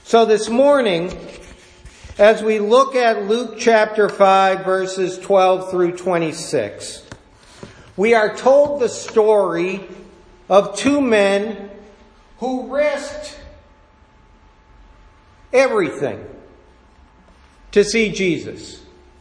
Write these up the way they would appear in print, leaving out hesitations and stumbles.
So this morning, as we look at Luke chapter 5, verses 12 through 26, we are told the story of two men who risked everything to see Jesus.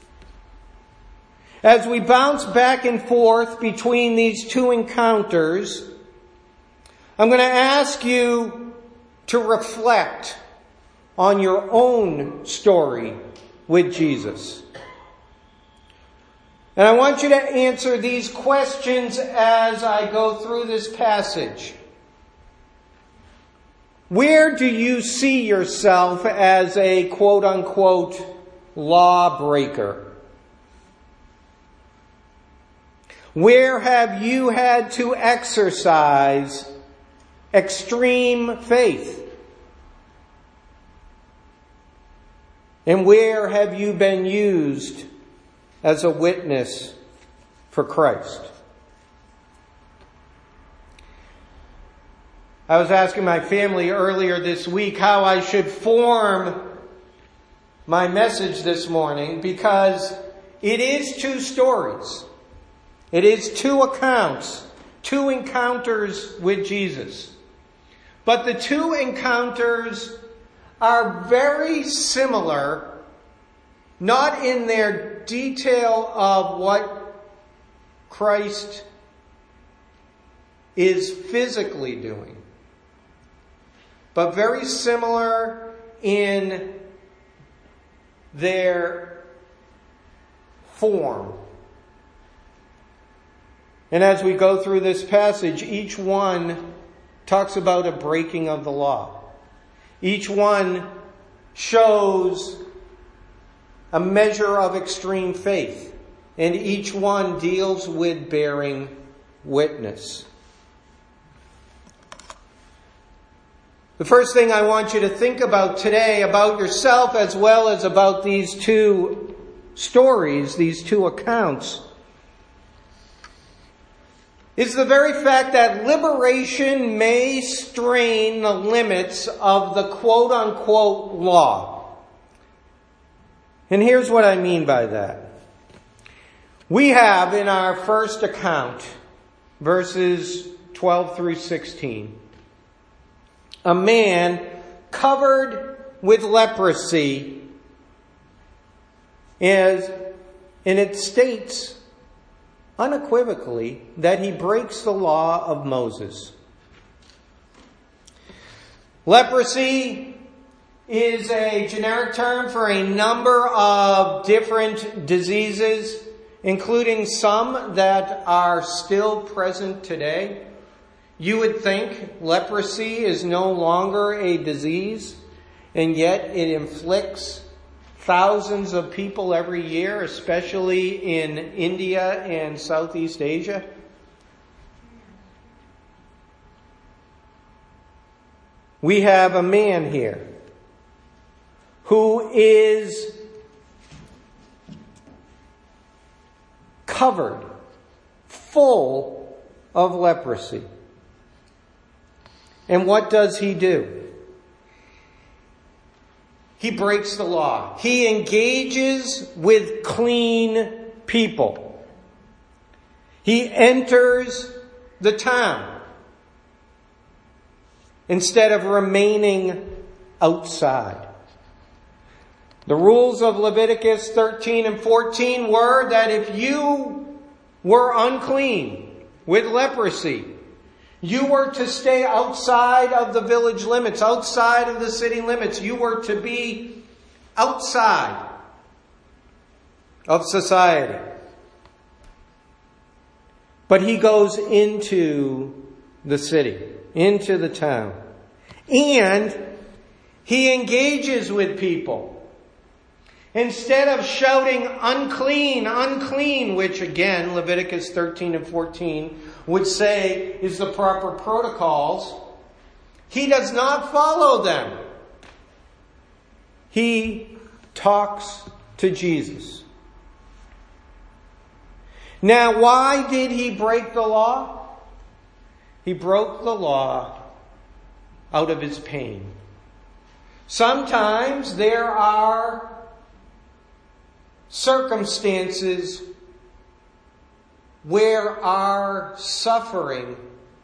As we bounce back and forth between these two encounters, I'm going to ask you to reflect on your own story with Jesus. And I want you to answer these questions as I go through this passage. Where do you see yourself as a quote-unquote lawbreaker? Where have you had to exercise extreme faith? And where have you been used as a witness for Christ? I was asking my family earlier this week how I should form my message this morning, because it is two stories. It is two accounts, two encounters with Jesus. But the two encounters are very similar, not in their detail of what Christ is physically doing, but very similar in their form. And as we go through this passage, each one talks about a breaking of the law. Each one shows a measure of extreme faith, and each one deals with bearing witness. The first thing I want you to think about today, about yourself as well as about these two stories, these two accounts, is the very fact that liberation may strain the limits of the quote-unquote law. And here's what I mean by that. We have in our first account, verses 12 through 16, a man covered with leprosy, and it states unequivocally that he breaks the law of Moses. Leprosy is a generic term for a number of different diseases, including some that are still present today. You would think leprosy is no longer a disease, and yet it inflicts thousands of people every year, especially in India and Southeast Asia. We have a man here who is covered, full of leprosy. And what does he do? He breaks the law. He engages with clean people. He enters the town instead of remaining outside. The rules of Leviticus 13 and 14 were that if you were unclean with leprosy, you were to stay outside of the village limits, outside of the city limits. You were to be outside of society. But he goes into the city, into the town. And he engages with people. Instead of shouting, unclean, unclean, which again, Leviticus 13 and 14 would say is the proper protocols, he does not follow them. He talks to Jesus. Now, why did he break the law? He broke the law out of his pain. Sometimes there are circumstances where our suffering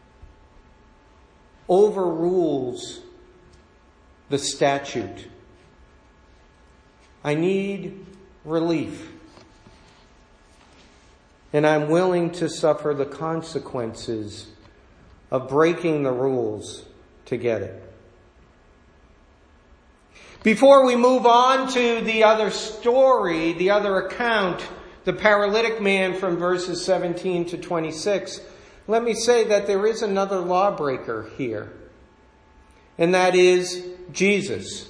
overrules the statute. I need relief. And I'm willing to suffer the consequences of breaking the rules to get it. Before we move on to the other story, the other account, the paralytic man from verses 17 to 26, let me say that there is another lawbreaker here, and that is Jesus.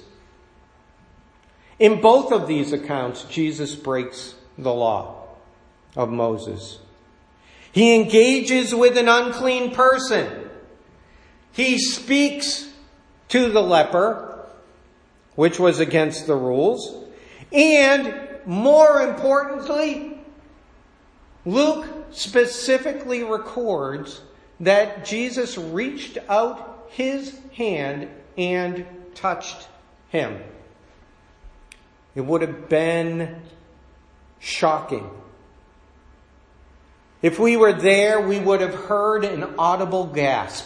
In both of these accounts, Jesus breaks the law of Moses. He engages with an unclean person. He speaks to the leper, which was against the rules. And more importantly, Luke specifically records that Jesus reached out his hand and touched him. It would have been shocking. If we were there, we would have heard an audible gasp.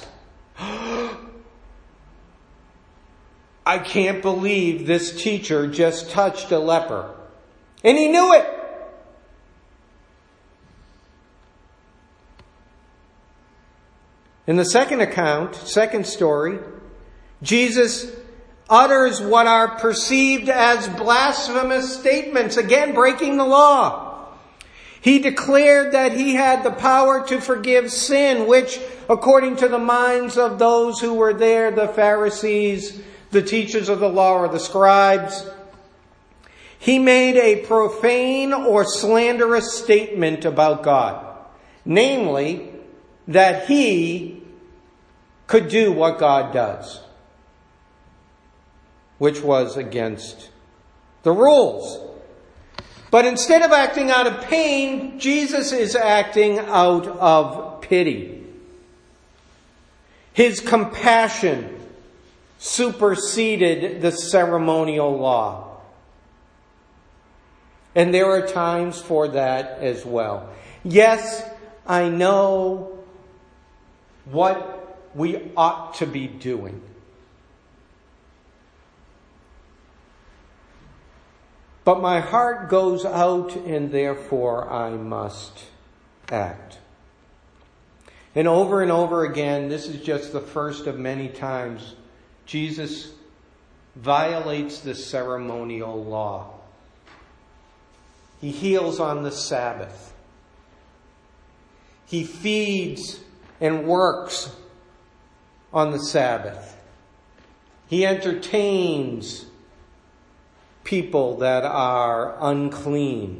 I can't believe this teacher just touched a leper. And he knew it. In the second account, second story, Jesus utters what are perceived as blasphemous statements, again breaking the law. He declared that he had the power to forgive sin, which, according to the minds of those who were there, the Pharisees, the teachers of the law, or the scribes, he made a profane or slanderous statement about God. Namely, that he could do what God does, which was against the rules. But instead of acting out of pain, Jesus is acting out of pity. His compassion superseded the ceremonial law. And there are times for that as well. Yes, I know what we ought to be doing. But my heart goes out, and therefore I must act. And over again, this is just the first of many times, Jesus violates the ceremonial law. He heals on the Sabbath. He feeds and works on the Sabbath. He entertains people that are unclean.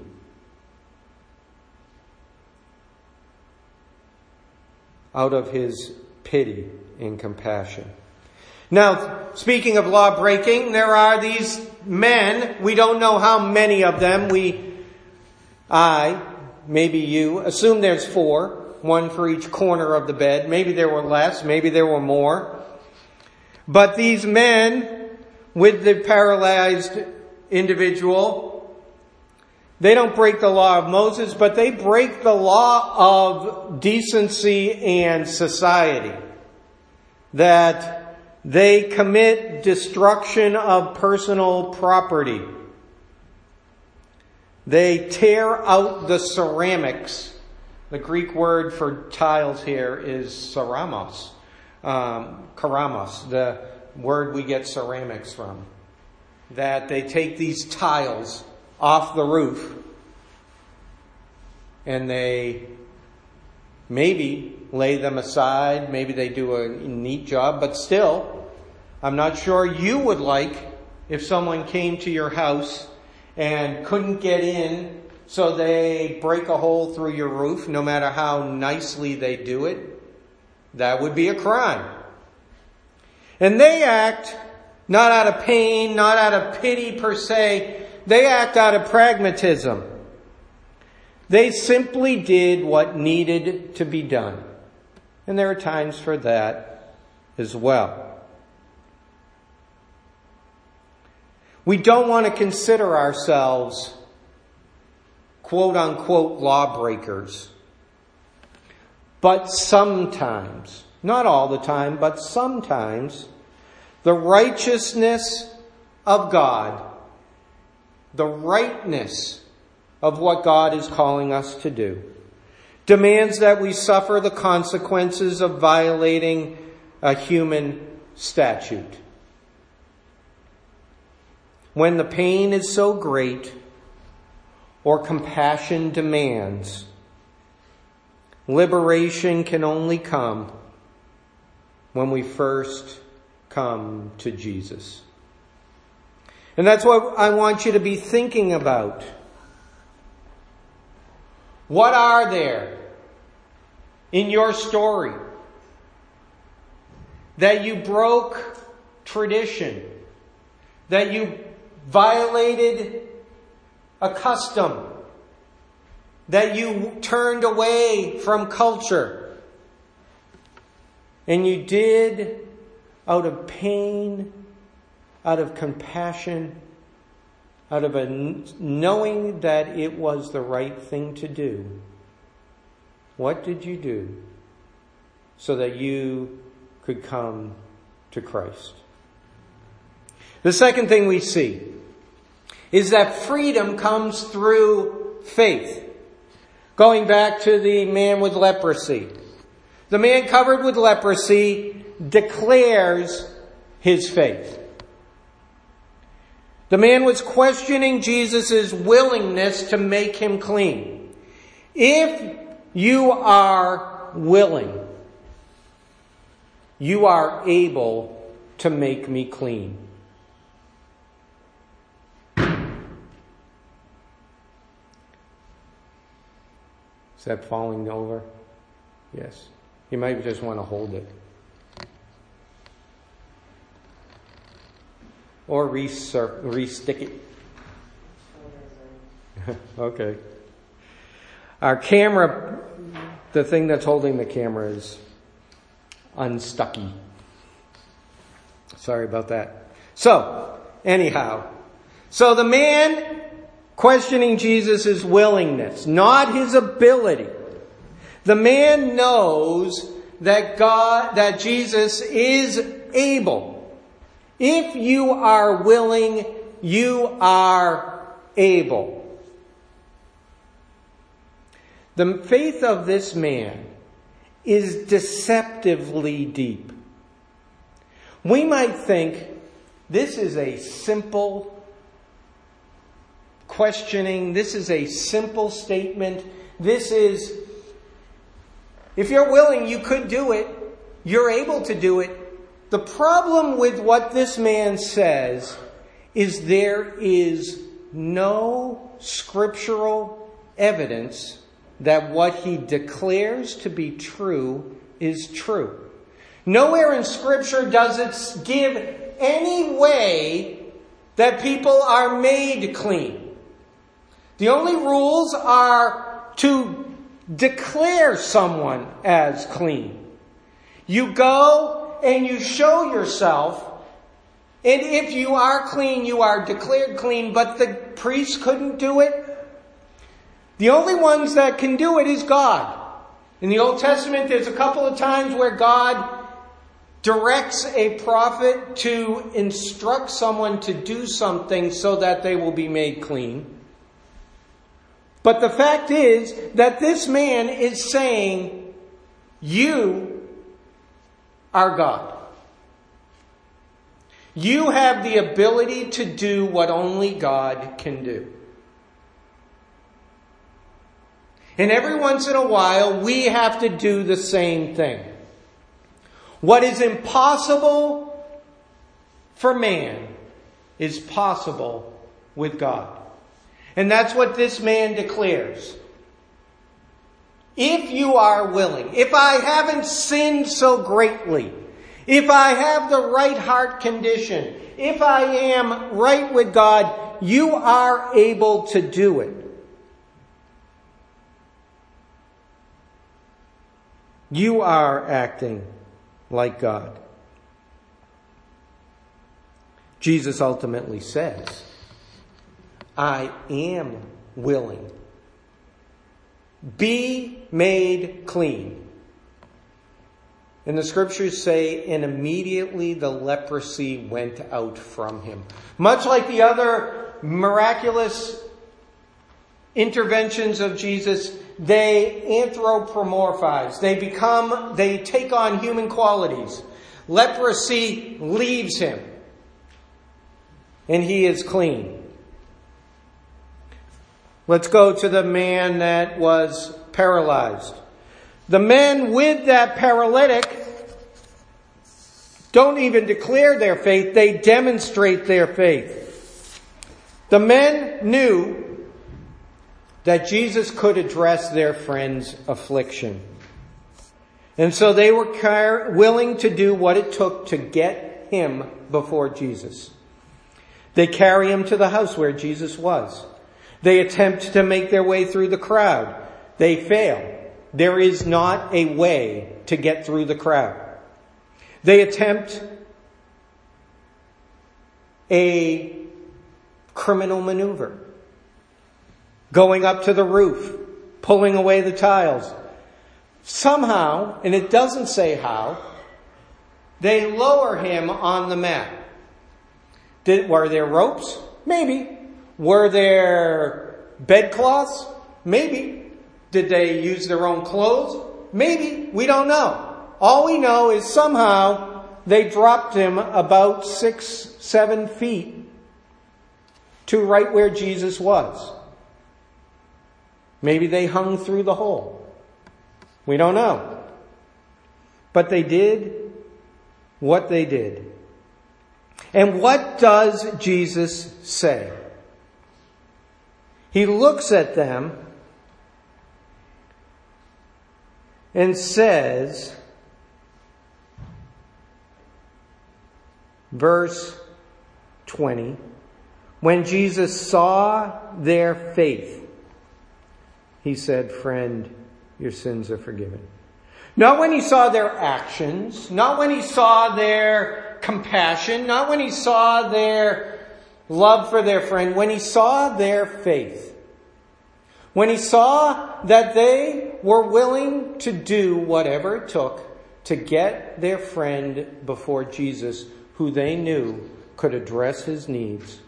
Out of his pity and compassion. Now, speaking of law breaking, there are these men. We don't know how many of them. Maybe you, assume there's 4, one for each corner of the bed. Maybe there were less, maybe there were more. But these men with the paralyzed individual, they don't break the law of Moses, but they break the law of decency and society. That they commit destruction of personal property. They tear out the ceramics. The Greek word for tiles here is ceramos. Keramos, the word we get ceramics from. That they take these tiles off the roof and they maybe lay them aside. Maybe they do a neat job, but still, I'm not sure you would like if someone came to your house and couldn't get in, so they break a hole through your roof, no matter how nicely they do it. That would be a crime. And they act not out of pain, not out of pity per se. They act out of pragmatism. They simply did what needed to be done. And there are times for that as well. We don't want to consider ourselves quote unquote lawbreakers. But sometimes, not all the time, but sometimes, the righteousness of God, the rightness of what God is calling us to do, demands that we suffer the consequences of violating a human statute. When the pain is so great, or compassion demands, liberation can only come when we first come to Jesus. And that's what I want you to be thinking about. What are there in your story that you broke tradition, that you violated a custom, that you turned away from culture, and you did out of pain, out of compassion, out of knowing that it was the right thing to do? What did you do so that you could come to Christ? The second thing we see is that freedom comes through faith. Going back to the man with leprosy. The man covered with leprosy declares his faith. The man was questioning Jesus' willingness to make him clean. If you are willing, you are able to make me clean. Is that falling over? Yes. You might just want to hold it. Or re-stick it. Okay. Our camera, the thing that's holding the camera is unstucky. Sorry about that. So, anyhow. So the man questioning Jesus' willingness, not his ability. The man knows that Jesus is able. If you are willing, you are able. The faith of this man is deceptively deep. We might think this is a simple questioning, this is a simple statement, this is, if you're willing, you could do it, you're able to do it. The problem with what this man says is there is no scriptural evidence that what he declares to be true is true. Nowhere in Scripture does it give any way that people are made clean. The only rules are to declare someone as clean. You go and you show yourself, and if you are clean, you are declared clean, but the priest couldn't do it. The only ones that can do it is God. In the Old Testament, there's a couple of times where God directs a prophet to instruct someone to do something so that they will be made clean. But the fact is that this man is saying, you are God. You have the ability to do what only God can do. And every once in a while, we have to do the same thing. What is impossible for man is possible with God. And that's what this man declares. If you are willing, if I haven't sinned so greatly, if I have the right heart condition, if I am right with God, you are able to do it. You are acting like God. Jesus ultimately says, I am willing. Be made clean. And the scriptures say, and immediately the leprosy went out from him. Much like the other miraculous interventions of Jesus, they anthropomorphize. They take on human qualities. Leprosy leaves him. And he is clean. Let's go to the man that was paralyzed. The men with that paralytic don't even declare their faith, they demonstrate their faith. The men knew that Jesus could address their friend's affliction. And so they were willing to do what it took to get him before Jesus. They carry him to the house where Jesus was. They attempt to make their way through the crowd. They fail. There is not a way to get through the crowd. They attempt a criminal maneuver. Going up to the roof, pulling away the tiles. Somehow, and it doesn't say how, they lower him on the mat. Were there ropes? Maybe. Were there bedcloths? Maybe. Did they use their own clothes? Maybe. We don't know. All we know is somehow they dropped him about 6-7 feet to right where Jesus was. Maybe they hung through the hole. We don't know. But they did what they did. And what does Jesus say? He looks at them and says, verse 20, when Jesus saw their faith, he said, friend, your sins are forgiven. Not when he saw their actions, not when he saw their compassion, not when he saw their love for their friend, when he saw their faith. When he saw that they were willing to do whatever it took to get their friend before Jesus, who they knew could address his needs,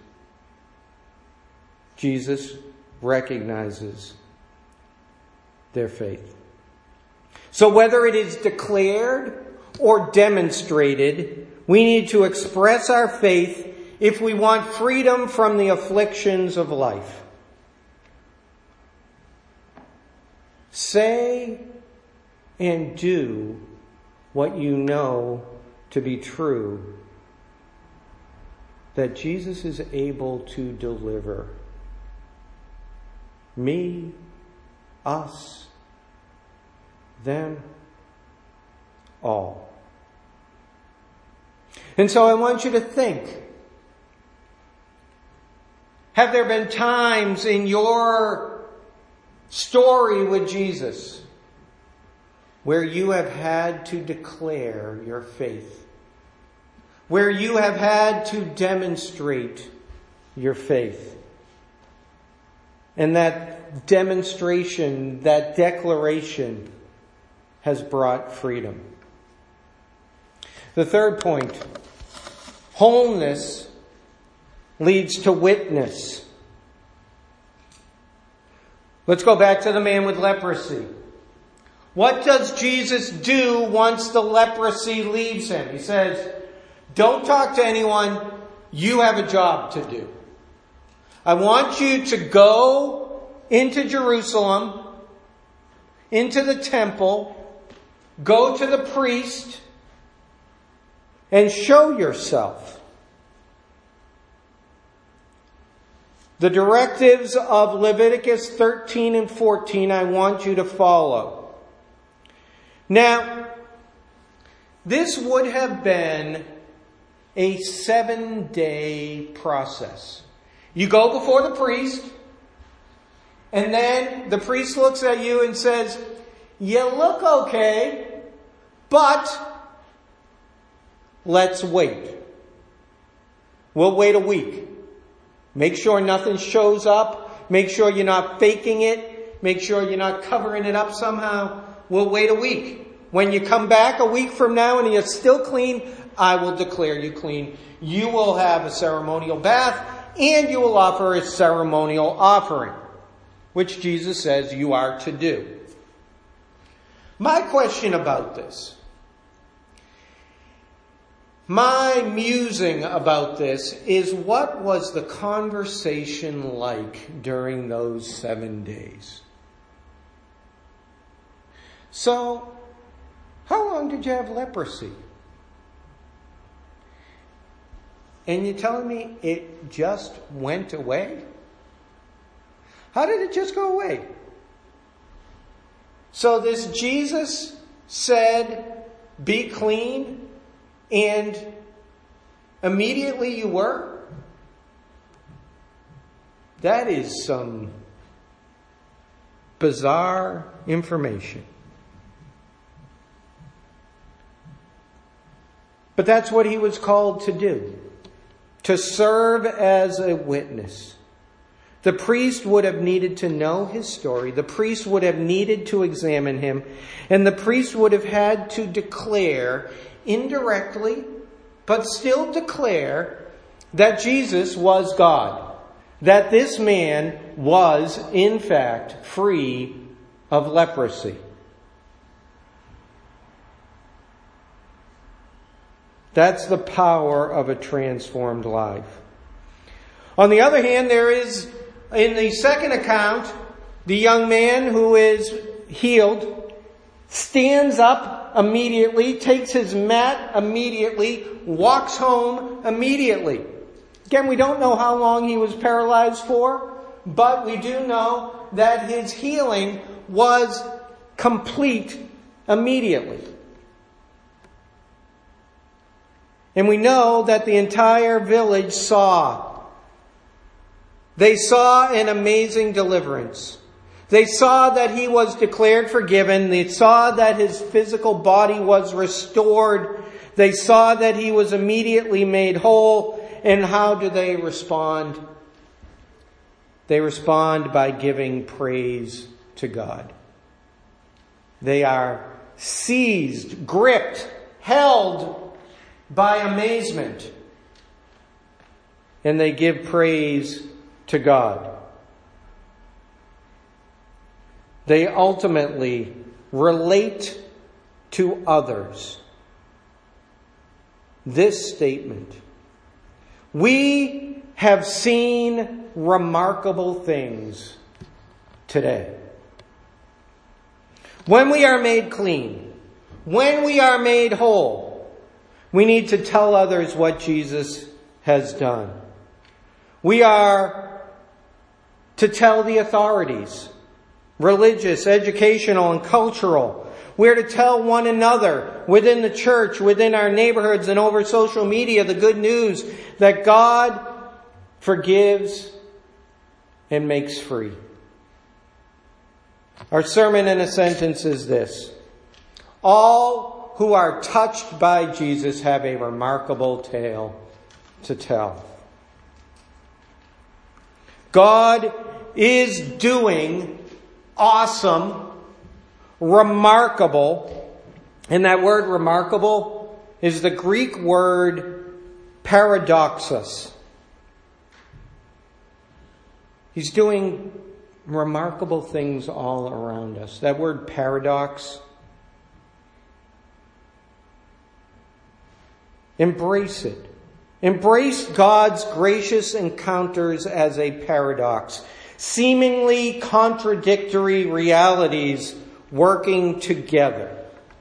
Jesus recognizes their faith. So whether it is declared or demonstrated, we need to express our faith if we want freedom from the afflictions of life. Say and do what you know to be true, that Jesus is able to deliver me, us, them, all. And so I want you to think, have there been times in your story with Jesus where you have had to declare your faith? Where you have had to demonstrate your faith? And that demonstration, that declaration has brought freedom. The third point, wholeness leads to witness. Let's go back to the man with leprosy. What does Jesus do once the leprosy leaves him? He says, don't talk to anyone. You have a job to do. I want you to go into Jerusalem, into the temple, go to the priest, and show yourself. The directives of Leviticus 13 and 14 I want you to follow. Now, this would have been a 7-day process. You go before the priest, and then the priest looks at you and says, you look okay, but let's wait. We'll wait a week. Make sure nothing shows up. Make sure you're not faking it. Make sure you're not covering it up somehow. We'll wait a week. When you come back a week from now and you're still clean, I will declare you clean. You will have a ceremonial bath and you will offer a ceremonial offering, which Jesus says you are to do. My question about this, my musing about this is, what was the conversation like during those 7 days? So, how long did you have leprosy? And you're telling me it just went away? How did it just go away? So this Jesus said, be clean, and immediately you were? That is some bizarre information. But that's what he was called to do, to serve as a witness. The priest would have needed to know his story. The priest would have needed to examine him. And the priest would have had to declare, indirectly, but still declare, that Jesus was God. That this man was, in fact, free of leprosy. That's the power of a transformed life. On the other hand, there is, in the second account, the young man who is healed stands up immediately, takes his mat immediately, walks home immediately. Again, we don't know how long he was paralyzed for, but we do know that his healing was complete immediately. And we know that the entire village saw. They saw an amazing deliverance. They saw that he was declared forgiven. They saw that his physical body was restored. They saw that he was immediately made whole. And how do they respond? They respond by giving praise to God. They are seized, gripped, held by amazement. And they give praise to God. They ultimately relate to others this statement: we have seen remarkable things today. When we are made clean, when we are made whole, we need to tell others what Jesus has done. We are to tell the authorities, religious, educational, and cultural. We're to tell one another within the church, within our neighborhoods, and over social media the good news that God forgives and makes free. Our sermon in a sentence is this: all who are touched by Jesus have a remarkable tale to tell. God is doing awesome, remarkable, and that word remarkable is the Greek word paradoxos. He's doing remarkable things all around us. That word paradox, embrace it. Embrace God's gracious encounters as a paradox. Seemingly contradictory realities working together.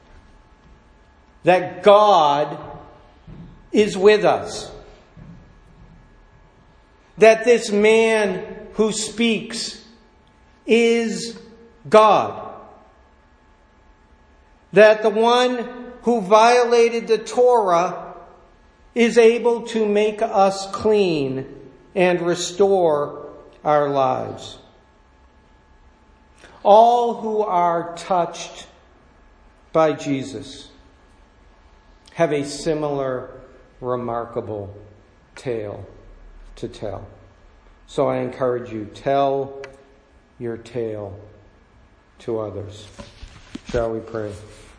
That God is with us. That this man who speaks is God. That the one who violated the Torah is able to make us clean and restore our lives. All who are touched by Jesus have a similar remarkable tale to tell. So I encourage you, tell your tale to others. Shall we pray?